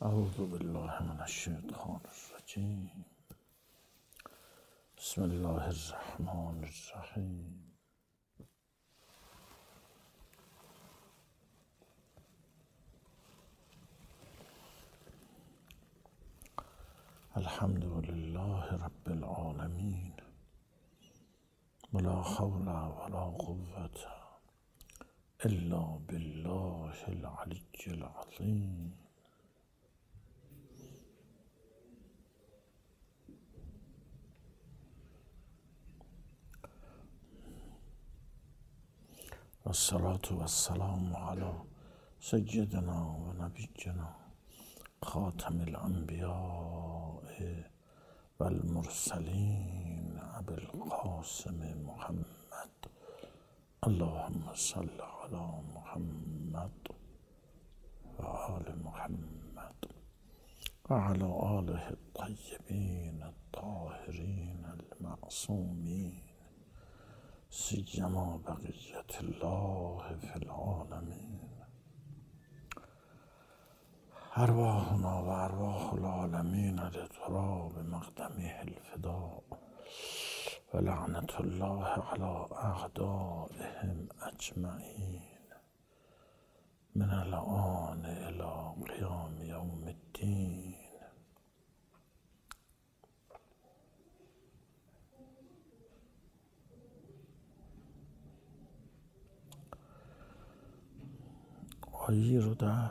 اعوذ بالله من الشیطان الرجیم. بسم الله الرحمن الرحیم. الحمد لله رب العالمین ولا حول ولا قوة الا بالله العلی العظیم. والصلاة والسلام على سيدنا و نبینا خاتم الانبیاء و المرسلین ابی القاسم محمد. اللهم صل على محمد و آل محمد و على آله الطیبین الطاهرین المعصومین سیما بقیت الله فی العالمین. ارواحنا و ارواح العالمین لتراب مقدمه الفداء و لعنت الله علی اعدائهم اجمعین من الآن الی قیام یوم الدین. آیه رو در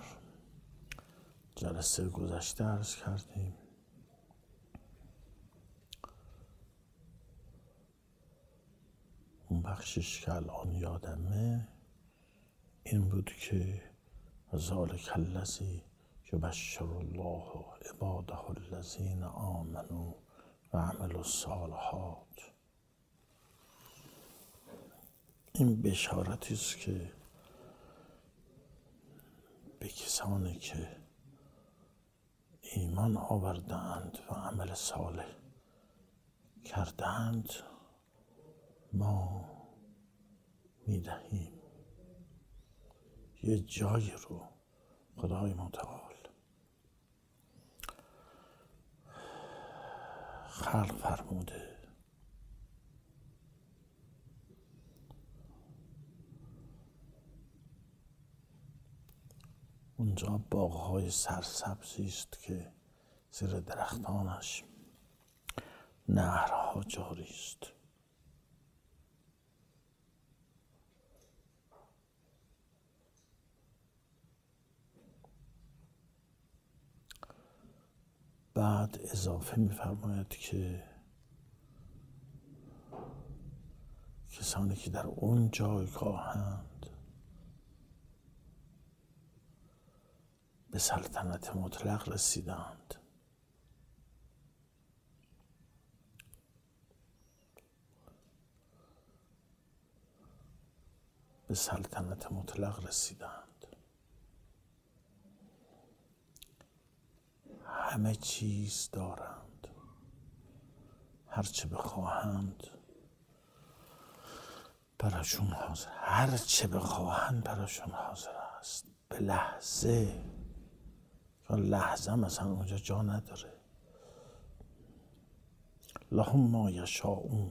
جلسه گذشته عرض کردیم. اون بخشش که الان یادمه این بود که ذالک الذی یبشر الله عباده الذین آمنوا و عملوا الصالحات. این بشارتی است که به کسانی که ایمان آوردند و عمل صالح کردند ما میدهیم. یه جایی رو خدای متعال خلق فرموده اونجا باغ‌های سرسبزی است که زیر درختانش نهرها جاری است. بعد اضافه می‌فرماید که کسانی که در اون جایگاهند به سلطنت مطلق رسیدند. به سلطنت مطلق رسیدند. همه چیز دارند. هرچه بخواهند براشون حاضر. هرچه بخواهند براشون حاضر است. به لحظه. لحظه مثلا اونجا جا نداره. لهم ما یشاءون.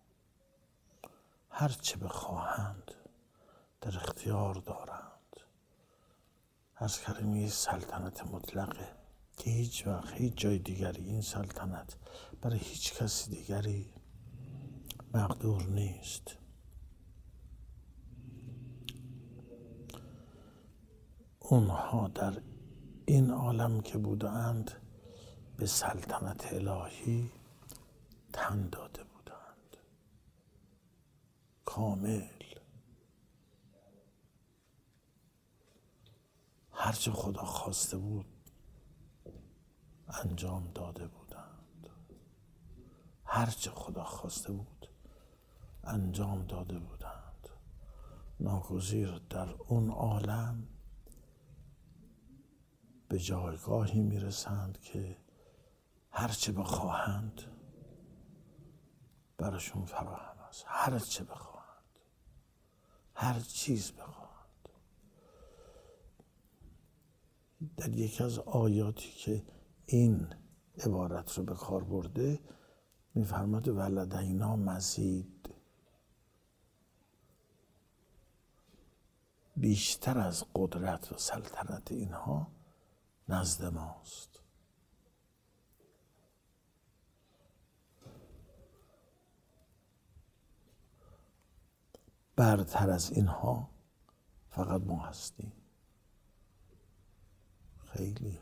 هر چه بخواهند در اختیار دارند. عرض کردیم این سلطنت مطلقه که هیچ وقت هیچ جای دیگری این سلطنت برای هیچ کسی دیگری مقدور نیست. اونها در این عالم که بودند به سلطنت الهی تن داده بودند. کامل. هرچه خدا خواسته بود انجام داده بودند. هرچه خدا خواسته بود انجام داده بودند. ناگزیر در اون عالم به جایگاهی میرسند که هرچه بخواهند براشون فراهم است. هرچه بخواهند. هر چیز بخواهند. در یکی از آیاتی که این عبارت رو به کار برده میفرماد ولدینا مزید، بیشتر از قدرت و سلطنت اینها نزد ماست. برتر از اینها فقط ما هستیم. خیلی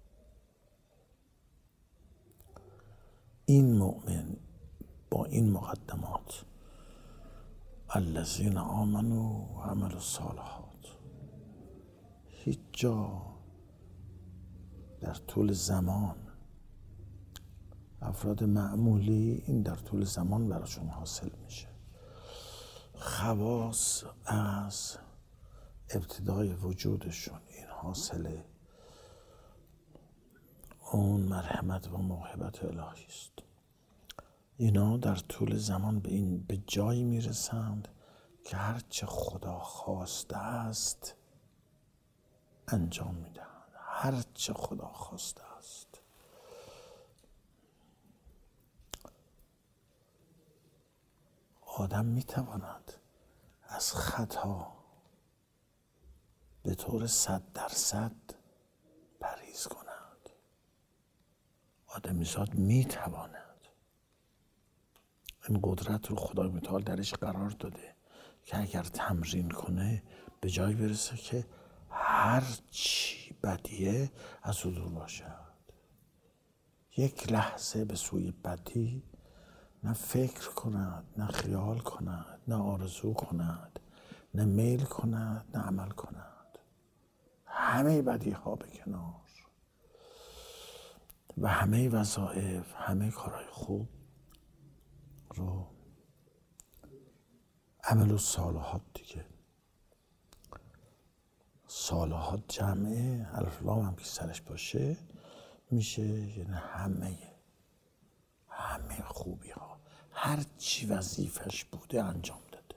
این مؤمن با این مقدمات الذین آمنوا و عملوا الصالحات هیچ جا در طول زمان افراد معمولی این در طول زمان براشون حاصل میشه. خواص از ابتدای وجودشون این حاصله، اون مرحمت و موهبت الهی است. اینا در طول زمان به جایی میرسند که هرچه خدا خواسته است انجام میدهند. هرچه خدا خواسته است. آدم میتواند از خطا به طور 100% پرهیز کند. آدمیزاد میتواند. این قدرت رو خدای متعال درش قرار داده که اگر تمرین کنه به جای برسه که هر چی بدیه از او دور باشد. یک لحظه به سوی بدی نه فکر کند، نه خیال کند، نه آرزو کند، نه میل کند، نه عمل کند. همه بدی ها به کنار و همه وظایف، همه کارهای خوب رو عمل و صالحات دیگه. صالحات جمعه الف لام هم که سرش باشه میشه، یعنی همه خوبی ها، هر چی وظیفش بوده انجام داده.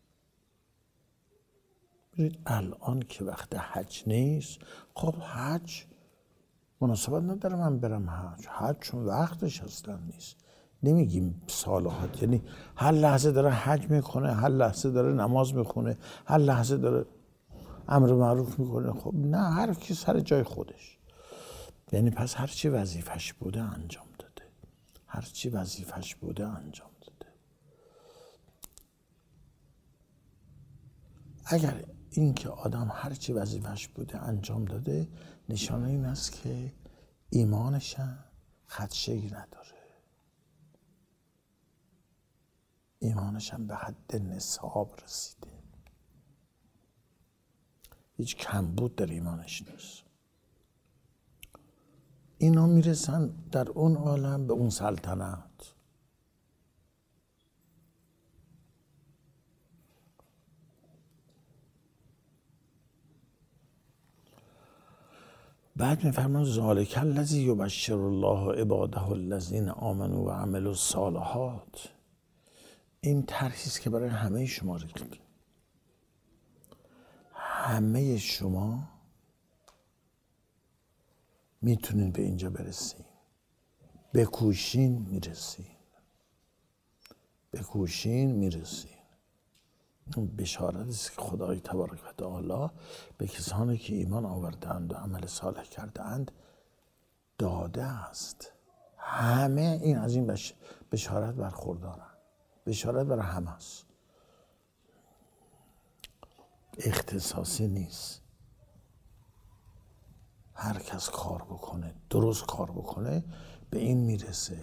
ببینید الان که وقت حج نیست، خب حج مناسبت نداره من برم حج چون وقتش اصلا نیست. نمیگیم صالحات یعنی هر لحظه داره حج میکنه، هر لحظه داره نماز میخونه، هر لحظه داره امر معروف میکنه. خب نه، هر کی سر جای خودش. یعنی پس هر چی وظیفش بوده انجام داده. هر چی وظیفش بوده انجام داده. اگر این که آدم هر چی وظیفش بوده انجام داده، نشانه این است که ایمانش خدشه‌ای نداره. ایمانش هم به حد نصاب رسیده. هیچ کمبود در ایمانش نیست. اینا میرسن در اون عالم به اون سلطنت. بعد میفرمان ذالک الذی یبشر الله عباده الذین آمنوا و عملوا الصالحات. این طرحی است که برای همه شما ریخت. همه شما میتونین به اینجا برسین. بکوشین میرسین. بکوشین میرسین. اون بشارت است که خدای تبارک و تعالی به کسانی که ایمان آوردند و عمل صالح کردند داده است. همه این از این بشارت برخوردارن. بشارت برای همه است. اختصاصی نیست. هر کس کار بکنه، درست کار بکنه، به این میرسه.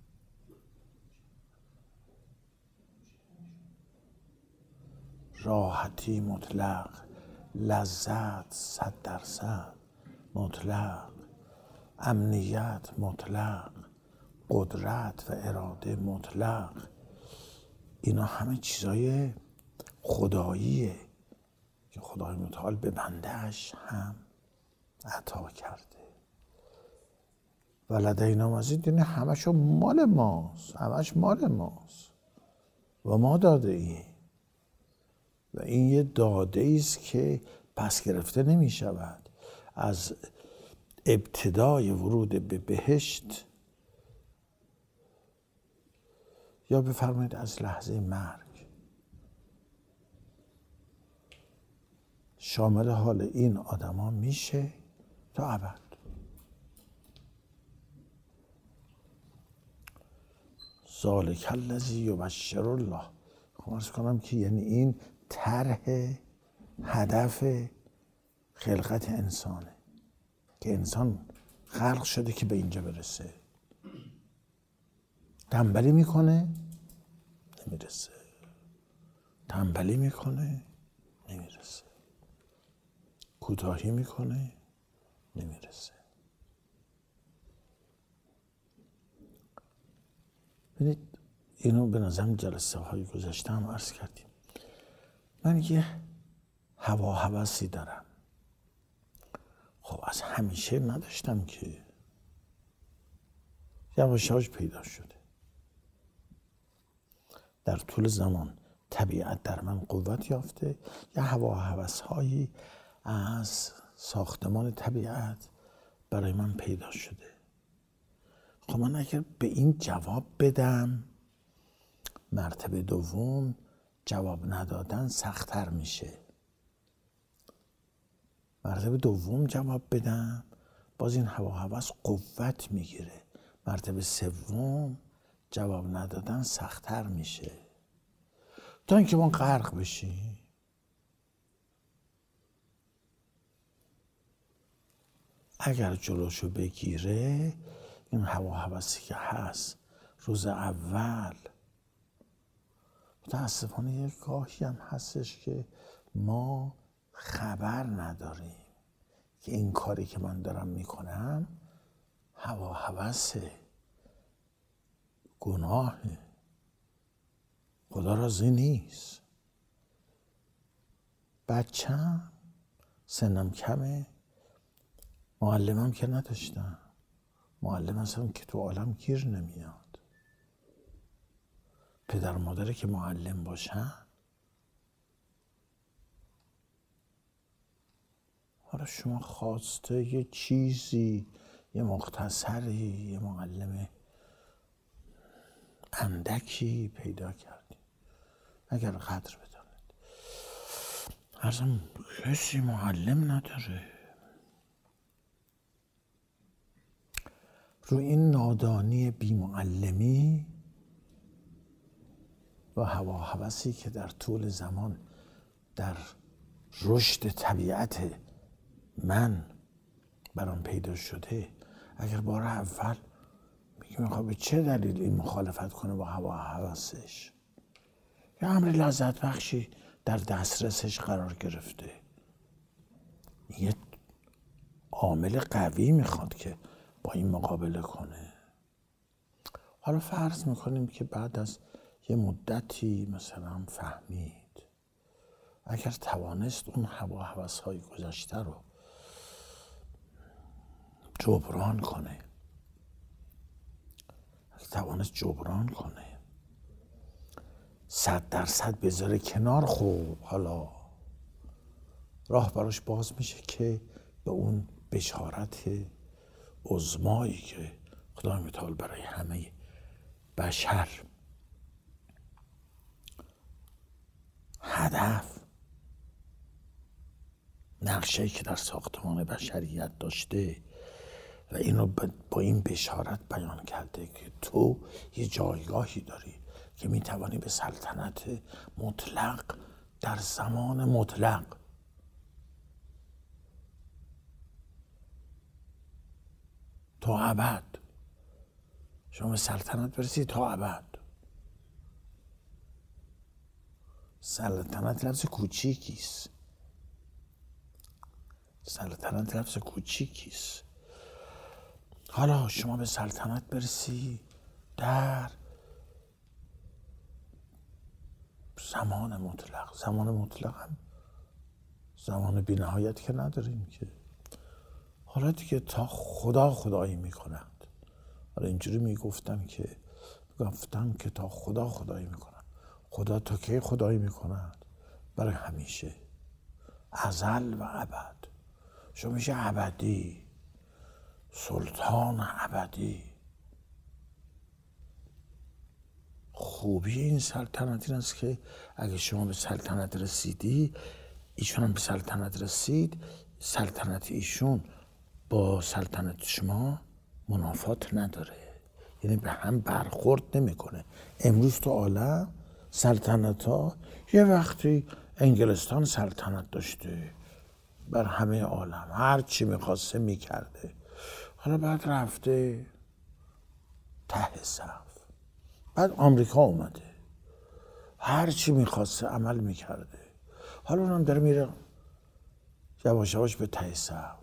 راحتی مطلق، لذت 100% مطلق، امنیت مطلق، قدرت و اراده مطلق، اینا همه چیزای خداییه که خدای متعال به بندهش هم عطا کرده. و لدینا مزید، یعنی همشو مال ماست، همش مال ماست و ما داده ایم. و این یه داده ایست که پس گرفته نمی شود. از ابتدای ورود به بهشت، یا بفرمایید از لحظه مرگ، شامل حال این آدما میشه تا ابد. ذالک الذی یبشر الله. عرض کنم که یعنی این طرح هدف خلقت انسانه که انسان خلق شده که به اینجا برسه. تنبلی میکنه نمیرسه، تنبلی میکنه نمیرسه، کوتاهی میکنه نمیرسه. ببینید اینو به نظرم جلسه های گذشته هم عرض کردیم. من یه هواسی دارم. خب از همیشه نداشتم که یواش یواش پیدا شده. در طول زمان طبیعت در من قوت یافته، یه هوس‌هایی از ساختمان طبیعت برای من پیدا شده. خب من اگر به این جواب بدم، مرتبه دوم جواب ندادن سخت‌تر میشه. مرتبه دوم جواب بدم، باز این هوس قوت میگیره. مرتبه سوم جواب ندادن سخت‌تر میشه، تا اینکه ما غرق بشیم. اگر جلوشو بگیره، این هوسی که هست روز اول، متاسفانه یک گاهی هم هستش که ما خبر نداریم که این کاری که من دارم میکنم هوسه، گناهه، خدا راضی نیست. بچم سنم کمه، معلمم که نداشتم، معلم اصلا که تو عالم گیر نمیاد. پدر مادره که معلم باشن، حالا شما خواسته یه چیزی، یه مختصری، یه معلم اندکی پیدا کردی، اگر قدر بدانید. ارزم کسی معلم نداره. رو این نادانی بی معلمی و هوسی که در طول زمان در رشد طبیعت من برام پیدا شده، اگر بار اول میخواد به چه دلیل این مخالفت کنه با هوسش، یا امر لذت بخشی در دسترسش قرار گرفته، یه عامل قوی میخواد که با این مقابله کنه. حالا فرض میکنیم که بعد از یه مدتی مثلا فهمید، اگر توانست اون هوس‌های گذشته رو جبران کنه، اگر توانست جبران کنه، 100% بذاره کنار، خوب حالا راه براش باز میشه که به اون بشارت عظمایی که خدای متعال برای همه بشر هدف، نقشه‌ای که در ساختمان بشریت داشته و اینو با این بشارت بیان کرده که تو یه جایگاهی داری که میتوانی به سلطنت مطلق در زمان مطلق تا ابد، شما به سلطنت برسی تا ابد. سلطنت لفظ کوچیکیست، سلطنت لفظ کوچیکیست. حالا شما به سلطنت برسی در زمان مطلق. زمان مطلق هم زمان بی نهایت که نداریم که. حالا دیگه تا خدا خدایی میکنند. حالا اینجوری میگفتن که تا خدا خدایی میکنند. خدا تا کی خدایی میکنند؟ برای همیشه، ازل و ابد. شما میشه ابدی. سلطان ابدی. خوبی این سلطنت این است که اگه شما به سلطنت رسیدی، ایشون هم به سلطنت رسید، سلطنت ایشون با سلطنت شما منافات نداره، یعنی به هم برخورد نمیکنه. امروز تو عالم سلطنت ها، یه وقتی انگلستان سلطنت داشته بر همه عالم، هر چی میخواسته میکرده، حالا بعد رفته ته صف، بعد آمریکا اومده هر چی میخواسته عمل میکرده، حالا اونم داره میره یواش یواش به ته صف.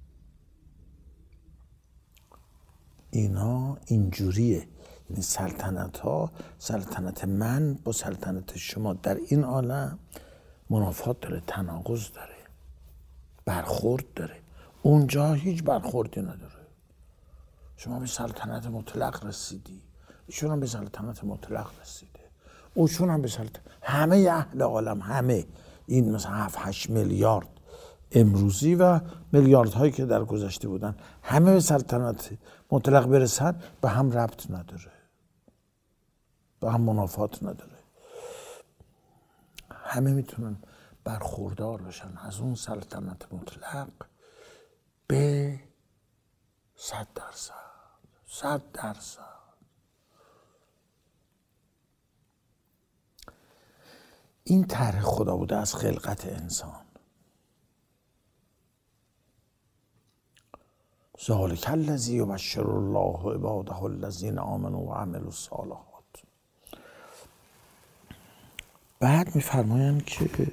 اینا اینجوریه، یعنی سلطنت ها، سلطنت من با سلطنت شما در این عالم منافات داره، تناقض داره، برخورد داره. اونجا هیچ برخوردی نداره. شما به سلطنت مطلق رسیدی، ایشون هم به سلطنت مطلق رسیده، اوشون هم به سلطنت، همه اهل عالم، همه این مثلا 7-8 میلیارد امروزی و میلیاردهایی که در گذشته بودن، همه به سلطنت مطلق برسن، به هم ربط نداره، به هم منافات نداره. همه میتونن برخوردار بشن از اون سلطنت مطلق به 100%. این طرح خدا بوده از خلقت انسان. ذالک الذی یبشر الله عباده الذین آمنوا و عملوا الصالحات. بعد میفرمایند که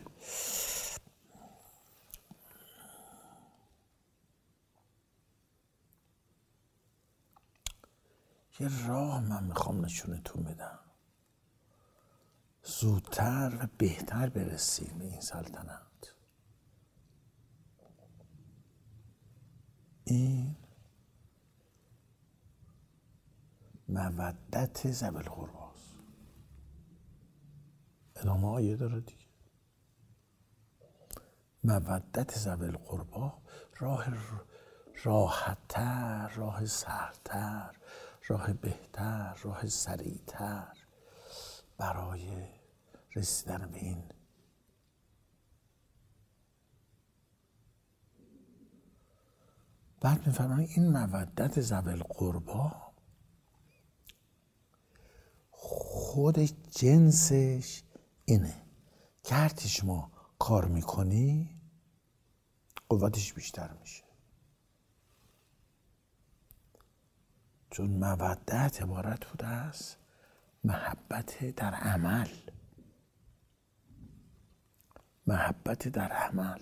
یه راه من میخوام نشونتون بدم، زودتر و بهتر برسیم به این سلطنت. این مودت ذوی القرباست. ادامه آیه داره دیگه. مودت ذوی القربا، راه راحت‌تر، راه سهل‌تر، راه بهتر، راه سریع‌تر برای رسیدن به این بعد میفرمایند این مودت ذوی القربا خود جنسش اینه که هر چی شما کار میکنی قوتش بیشتر میشه. چون مودت عبارت بوده از محبت در عمل، محبت در عمل.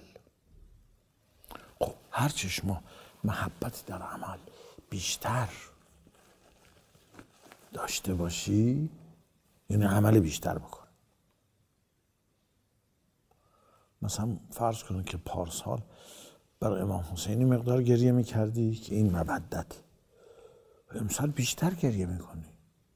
خب هر چی شما محبت در عمل بیشتر داشته باشی، یعنی عمل بیشتر بکن. مثلا فرض کنید که پارسال برای امام حسینی مقدار گریه میکردی که این مودت، امسال بیشتر گریه میکنی.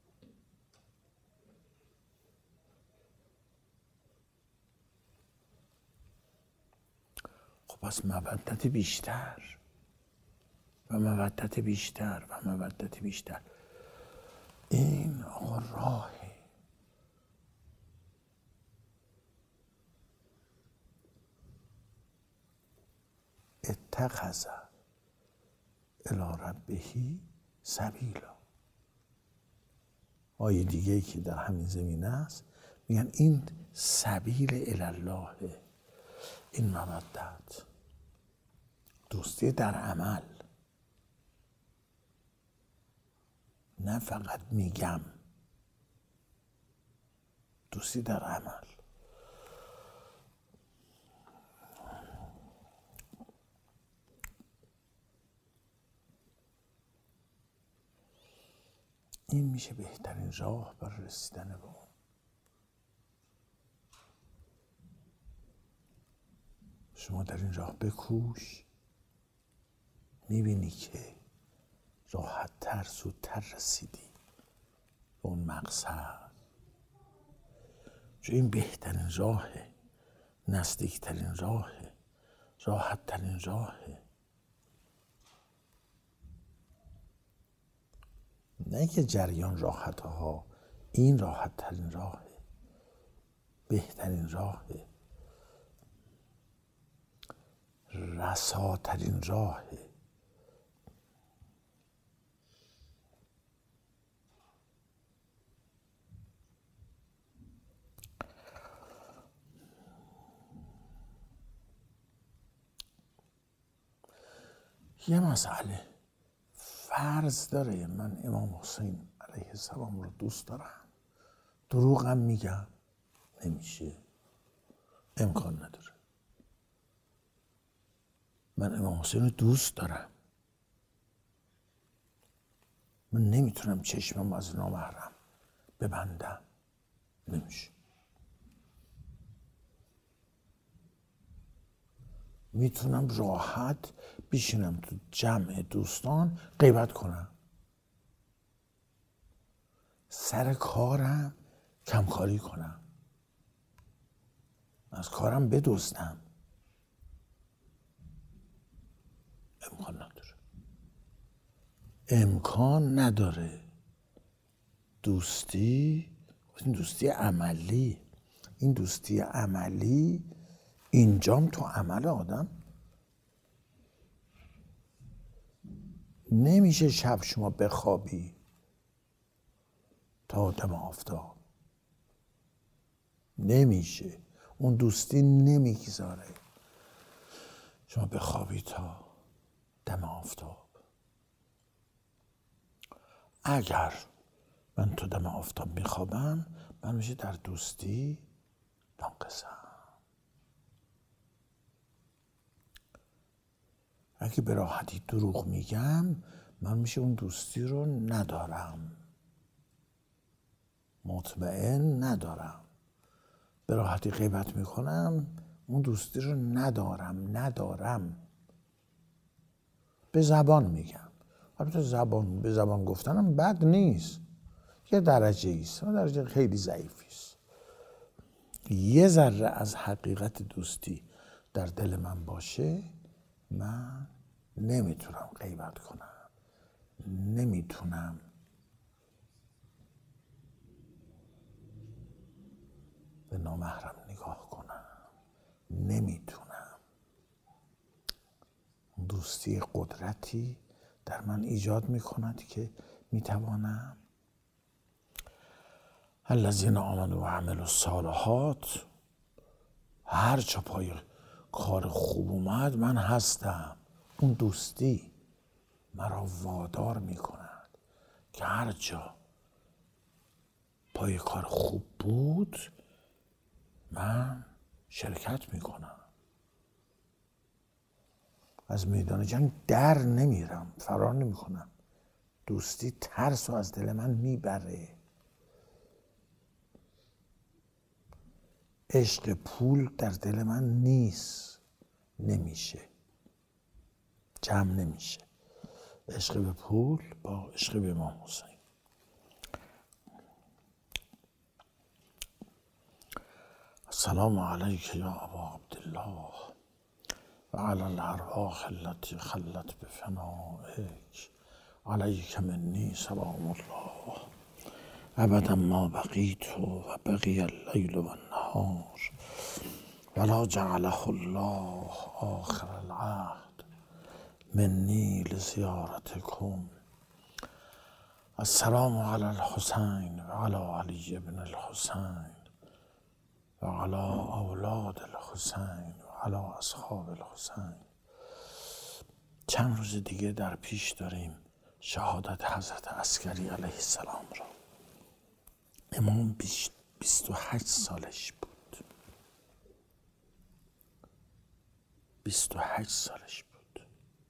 خب پس مودت بیشتر و مودت بیشتر و مودت بیشتر، این آقا راه اتخذ الی ربه سبیلا. آیه دیگه که در همین زمینه است میگن این سبیل الی الله، این مودت، دوستی در عمل، نه فقط میگم، دوستی در عمل. این میشه بهترین راه برای رسیدن به اون. شما در این راه بکوش، میبینی که راحت‌تر، زودتر رسیدی به اون مقصد. چون این بهترین راهه، نزدیکترین راهه، راحت‌ترین راهه. نه که جریان راحت ها، این راحت ترین راهه، بهترین راهه، رساترین راهه. یه مسئله فرض داره من امام حسین علیه السلام رو دوست دارم، دروغم میگم، نمیشه، امکان نداره. من امام حسین رو دوست دارم، من نمیتونم چشمم از نامحرم ببندم، نمیشه. میتونم راحت بشینم تو جمع دوستان غیبت کنم، سر کارم کمکاری کنم، از کارم بدزدم، امکان نداره. امکان نداره. دوستی، این دوستی عملی، این دوستی عملی اینجام تو عمل آدم. نمیشه شب شما بخوابی تا دم آفتاب، نمیشه. اون دوستی نمیگذاره شما بخوابی تا دم آفتاب. اگر من تو دم آفتاب میخوابم، من میشه در دوستی ناقصم. اگه به راحتی دروغ میگم، من میشه اون دوستی رو ندارم، مطمئن ندارم. به راحتی غیبت میکنم، اون دوستی رو ندارم. به زبان میگم، البته به زبان گفتنم بد نیست، یه درجه ایست، درجه خیلی ضعیفی است. یه ذره از حقیقت دوستی در دل من باشه، من نمیتونم غیبت کنم، نمیتونم به نامحرم نگاه کنم، نمیتونم. دوستی قدرتی در من ایجاد میکند که میتوانم الذین آمنوا و عملوا الصالحات، هر چه پای کار خوب اومد من هستم. اون دوستی مرا وادار میکند که هر جا پای کار خوب بود من شرکت میکنم. از میدان جنگ در نمیرم، فرار نمیکنم. دوستی ترس رو از دل من میبره. عشق پول در دل من نیست، نمیشه، جمع نمیشه عشق به پول با عشق به امام حسین. السلام علیک یا ابا عبدالله و علی الارواح التي خلت بفنائک، علیک منی سلام الله ابدا ما بقیت و بقی اللیل و النهار ولا جعله الله آخر العهد منی لزیارتکم. السلام علی الحسین و علی علی بن الحسین و علی اولاد الحسین و علی اصحاب الحسین. چند روز دیگه در پیش داریم شهادت حضرت عسکری علیه السلام را. امام 28 سالش بود، 28 سالش بود.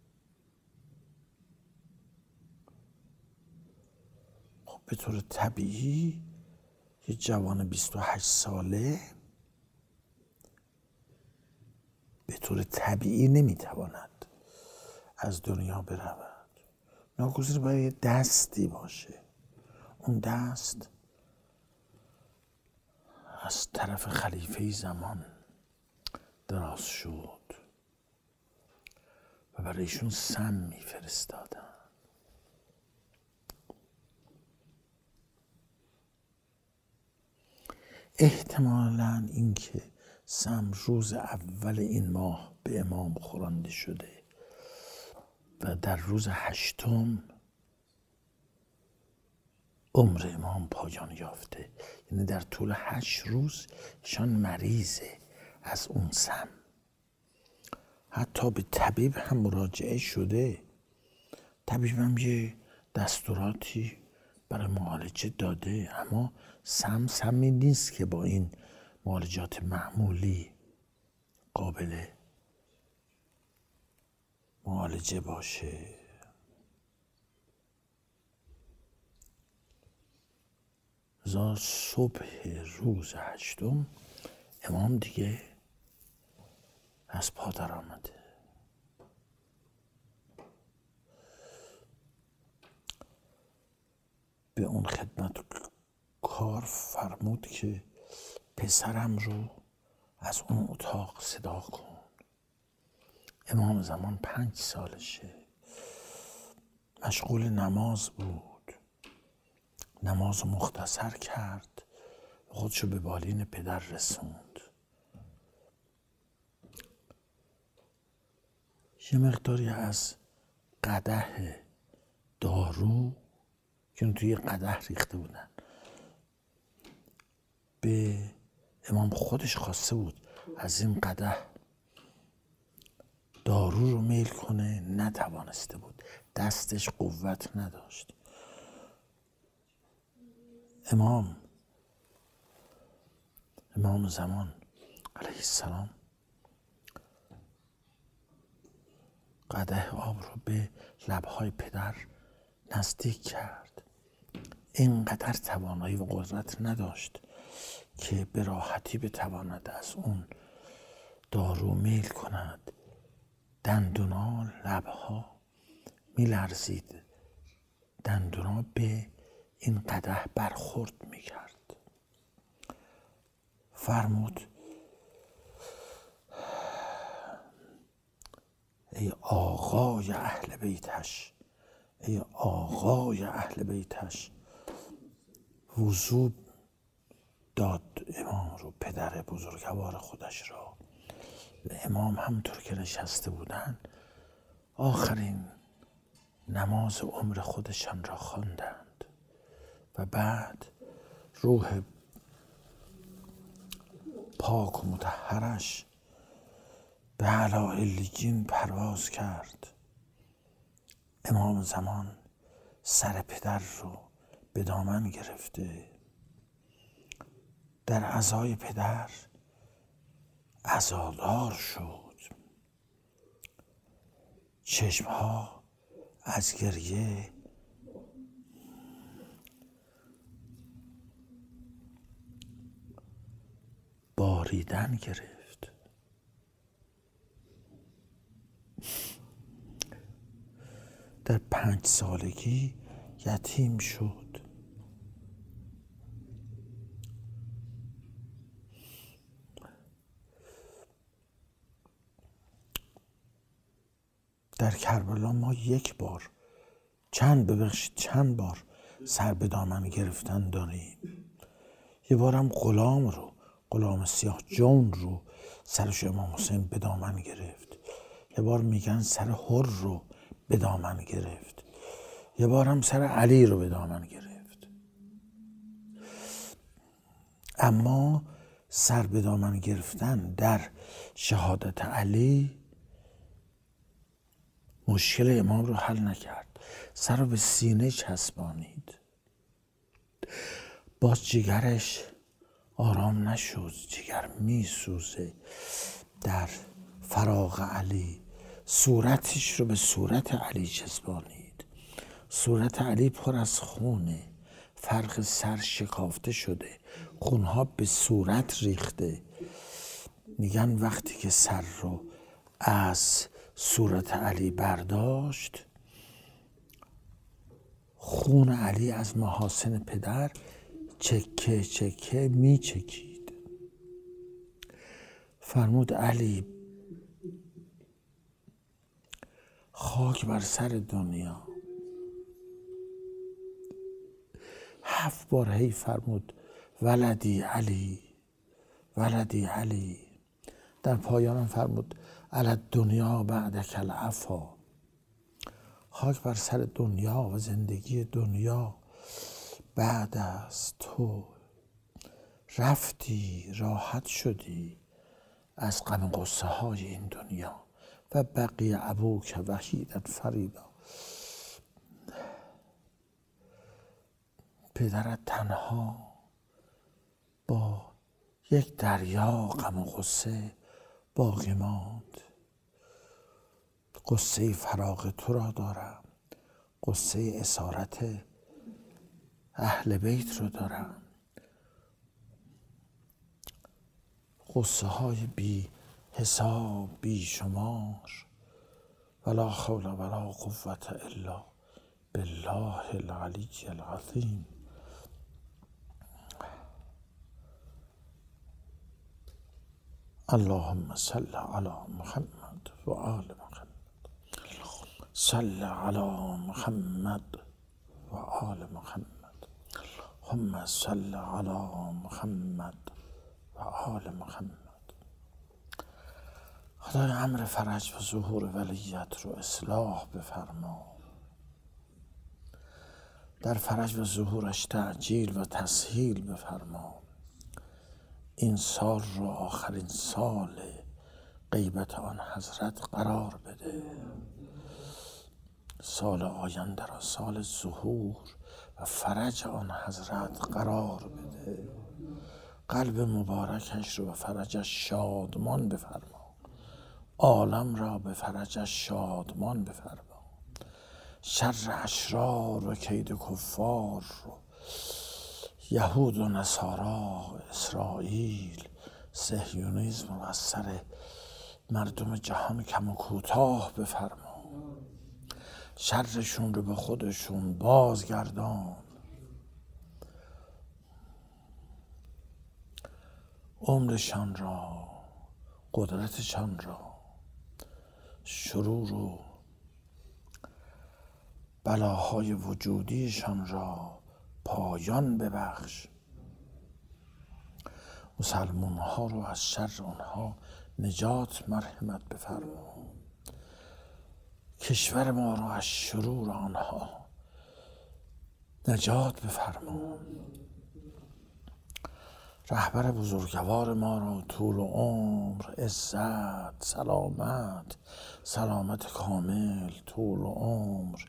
خب به طور طبیعی یه جوان 28 ساله به طور طبیعی نمیتواند از دنیا برود. ناگزیر باید یه دستی باشه. اون دست از طرف خلیفه زمان دراز شد و برای ایشون سم میفرستادن. احتمالاً اینکه سم روز اول این ماه به امام خورانده شده و در روز 8 عمر امام پایان یافته، یعنی در طول 8 روز ایشان مریضه از اون سم. حتی به طبیب هم مراجعه شده، طبیب هم یه دستوراتی برای معالجه داده، اما سمی نیست که با این معالجات معمولی قابل معالجه باشه. زا صبح روز 8 امام دیگه از پا در آمده. به اون خدمت کار فرمود که پسرم رو از اون اتاق صدا کن. امام زمان 5 سالشه، مشغول نماز بود، نماز مختصر کرد، خودشو به بالین پدر رسوند. یه مقداری از قدح دارو که توی قدح ریخته بودن به امام خودش خواسته بود از این قدح دارو رو میل کنه، نتوانسته بود، دستش قوت نداشت. امام زمان علیه السلام قدح آب رو به لبهای پدر نزدیک کرد. اینقدر توانایی و قدرت نداشت که به راحتی بتواند از اون دارو میل کند. دندونا، لبها میلرزید، دندونا به این قدح برخورد میکرد. فرمود ای آقای اهل بیتش، ای آقای اهل بیتش. وضو داد امام رو، پدر بزرگوار خودش را. و امام همونطور که نشسته بودن آخرین نماز عمر خودشان را خواندند و بعد روح پاک و مطهرش به اعلی علیین پرواز کرد. امام زمان سر پدر رو به دامن گرفته، در عزای پدر عزادار شد. چشمها از گریه باریدن گرفت. در 5 سالگی یتیم شد. در کربلا ما چند بار سر به دامن گرفتن داریم. یه بارم غلام سیاه جون رو سرش امام حسین به دامن گرفت. یه بار میگن سر حر رو به دامن گرفت. یه بارم سر علی رو به دامن گرفت. اما سر به دامن گرفتن در شهادت علی مشکل امام رو حل نکرد. سر رو به سینه چسبانید. باز جگرش آرام نشد، جگر میسوزه. در فراق علی صورتش رو به صورت علی چسبانید. صورت علی پر از خونه، فرق سر شکافته شده، خونها به صورت ریخته. میگن وقتی که سر رو از صورت علی برداشت، خون علی از محاسن پدر چکه چکه می چکید. فرمود علی خاک بر سر دنیا. 7 بار هی فرمود ولدی علی، ولدی علی. در پایان فرمود علی دنیا بعدک العفا. خاک بر سر دنیا و زندگی دنیا بعد از تو. رفتی، راحت شدی از غم غصه های این دنیا. و بقی ابوک وحیدا فریدا. پدرت تنها با یک دریا غم و غصه باقی ماند. غصه فراق تو را دارم، غصه اسارت اهل بیت رو دارم، غصه های بی حساب بی شمار. ولا حول ولا قوة الا بالله العلی العظیم. اللهم صل علی محمد و آل محمد. صل علی محمد و آل محمد. اللهم صل علی محمد و آل محمد. خدای امر فرج و ظهور ولیت رو اصلاح بفرما. در فرج و ظهورش تعجیل و تسهیل بفرما. این سال رو آخرین سال غیبت آن حضرت قرار بده. سال آینده را سال ظهور و فرج آن حضرت قرار بده. قلب مبارکش رو به فرجش شادمان بفرما. عالم را به فرجش شادمان بفرما. شر اشرار و کید کفار رو، یهود و نصارا، اسرائیل، صهیونیسم و از سر مردم جهان کم و کوتاه بفرما. شرشون رو به خودشون بازگردان. عمرشان را، قدرتشان را، شرور و بلاهای وجودیشان را پایان ببخش. مسلمان ها رو از شر آنها نجات مرحمت بفرما. کشور ما رو از شرور آنها نجات بفرما. رهبر بزرگوار ما رو طول عمر، عزت، سلامت کامل، طول عمر،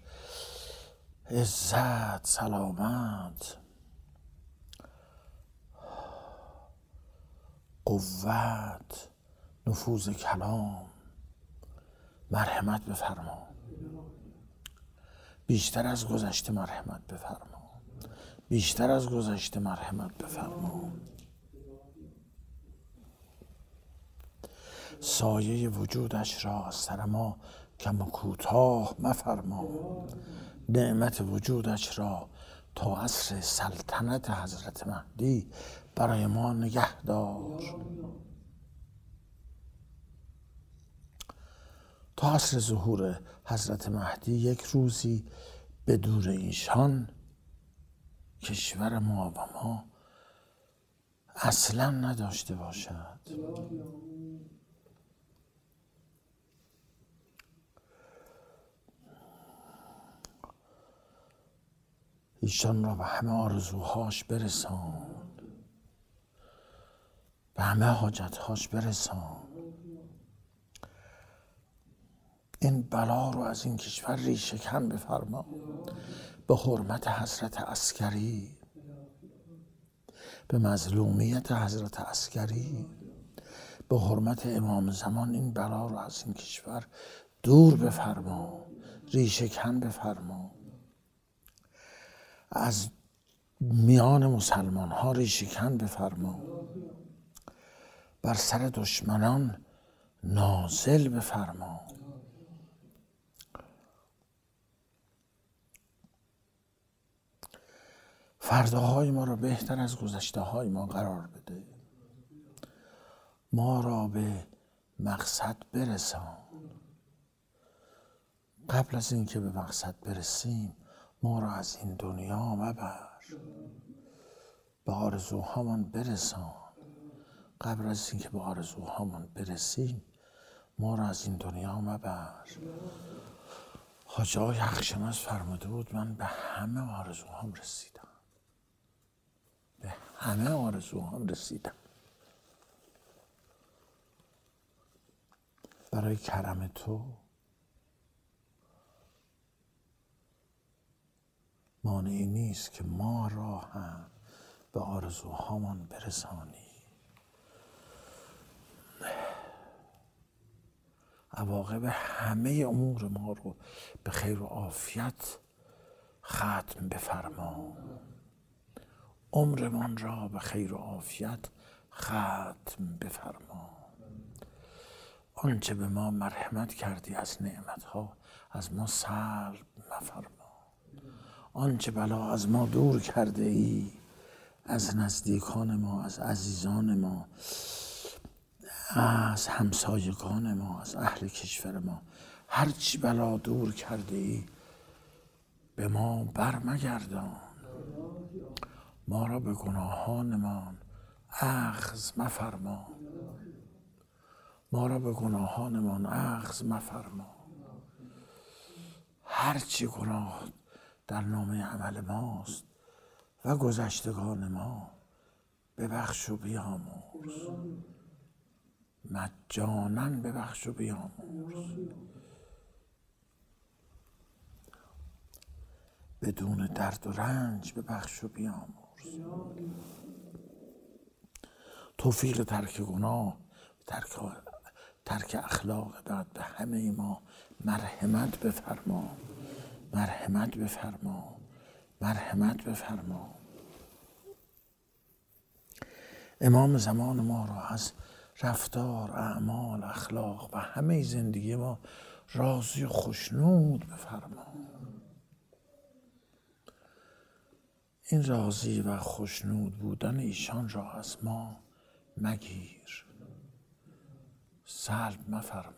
عزت، سلامت، قوت، نفوذ کلام مرحمت بفرما. بیشتر از گذشته مرحمت بفرما. بیشتر از گذشته مرحمت بفرما. سایه وجودش را از سر ما کم و کوتاه مفرما. نعمت وجودش را تا عصر سلطنت حضرت مهدی برای ما نگه دار. تا عصر ظهور حضرت مهدی یک روزی بدون ایشان کشور ما و ما اصلا نداشته باشد. ایشان را به همه آرزوهاش برسان، به همه حاجتهاش برسان. این بلا رو از این کشور ریشه کن بفرما. به حرمت حضرت عسکری، به مظلومیت حضرت عسکری، به حرمت امام زمان این بلا رو از این کشور دور بفرما، ریشه کن بفرما. از میان مسلمان ها ریشه کن بفرما. بر سر دشمنان نازل بفرما. فرداهای ما را بهتر از گذشته های ما قرار بده. ما را به مقصد برسان. قبل از اینکه به مقصد برسیم ما را از این دنیا مبر. به آرزوهامان برسان. قبل از اینکه به آرزوهامون برسیم ما را از این دنیا مبر. حاجی آقای حقشناس فرموده بود من به همه آرزوهام رسیدم، به همه آرزوهام رسیدم. برای کرم تو مانعی نیست که ما را هم به آرزوهامان برسانی. عواقب همه امور ما رو به خیر و عافیت ختم بفرما. عمرمان را به خیر و عافیت ختم بفرما. آنچه به ما مرحمت کردی از نعمتها از ما سلب مفرما. آنچه بلا از ما دور کرده ای از نزدیکان ما، از عزیزان ما، از همسایگان ما، از اهل کشور ما، هرچی بلا دور کرده ای به ما برمگردان. ما را به گناهانمان اخذ مفرما. ما را به گناهانمان اخذ مفرما. هرچی گناه در نامه عمل ماست و گذشتگان ما ببخش و بیامرز. مجانا ببخش و بیامرز. بدون درد و رنج ببخش و بیامرز. توفیق ترک گناه، ترک اخلاق بعد به همه ما مرحمت بفرما. مرحمت بفرما. مرحمت بفرما. امام زمان ما را از رفتار، اعمال، اخلاق و همه زندگی ما راضی و خوشنود بفرما. این راضی و خوشنود بودن ایشان را از ما مگیر، سلب مفرما.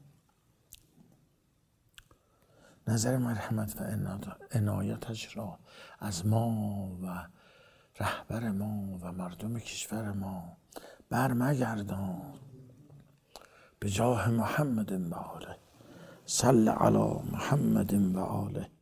نظر مرحمت و عنایتش را از ما و رهبر ما و مردم کشور ما برمگردان. به جاه محمد و آله. صل علی محمد و آله.